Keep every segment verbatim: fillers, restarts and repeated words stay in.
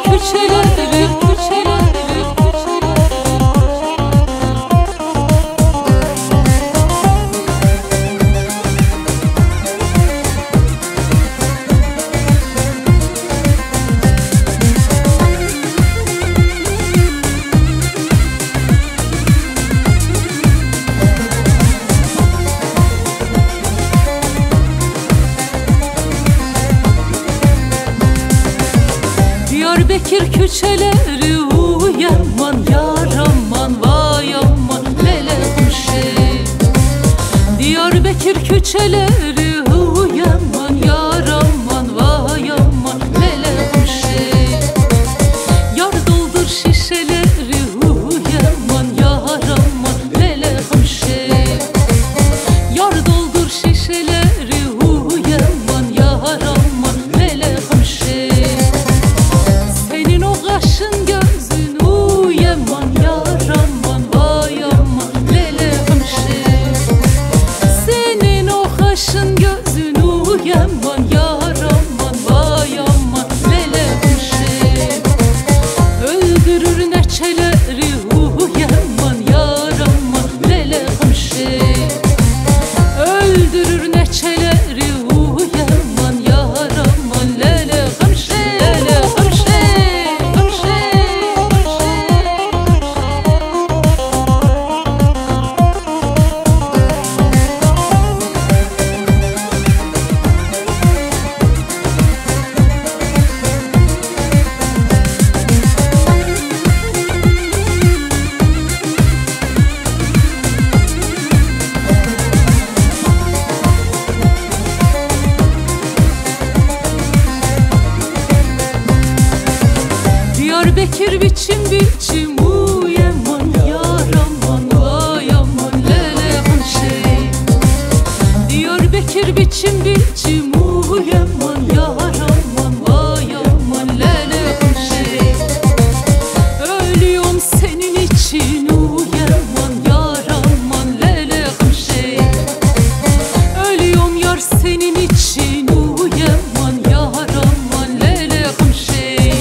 köçeleri, köçeleri, Diyarbakır köçeleri uyaman yar aman vay aman lele hemşe. Diyarbakır köçeleri uyaman yar aman vay aman lele hemşe. Yar doldur şişeleri uyaman yar aman lele hemşe. Yar doldur şişeleri uyaman yar aman lele hemşe. Kaşın gözün uyaman yar aman vay aman lele hemşe. Senin o kaşın gözün uyaman yar aman vay aman lele hemşe. Öldürür neçeleri uyaman yar aman lele hemşe. Öldürür neçeleri uyaman yar aman lele hemşe. Diyarbakır biçim biçim uyaman yar aman vay aman lele hemşe. Diyarbakır biçim biçim uyaman yar aman vay aman lele hemşe. Ölüyorum senin için uyaman yar aman lele hemşe. Ölüyorum yar senin için uyaman yar aman lele hemşe.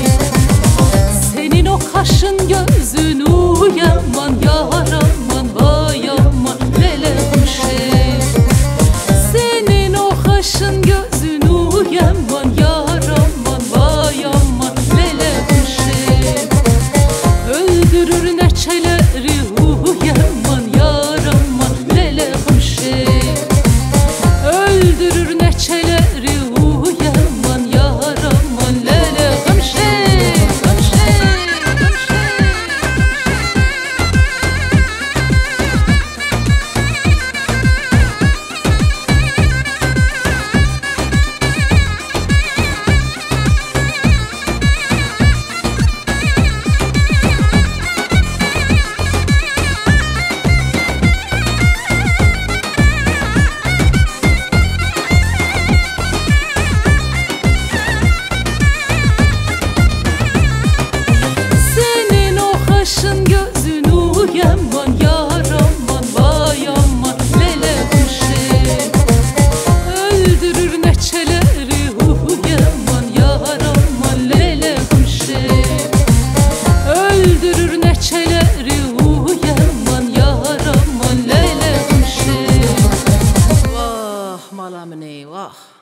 Kaşın gözün uyaman yar aman vay aman lele hemşe. Senin o kaşın gözün uyaman yar aman vay aman lele hemşe. Öldürür neçeleri uyaman yar aman lele hemşe. Öldürür neçeleri uyaman yar aman lele hemşe. Kaşın gözün uyaman yar aman vay aman lele hemşe. Öldürür neçeleri uyaman yar aman lele hemşe. Öldürür neçeleri uyaman yar aman lele hemşe. Vah malamine vah.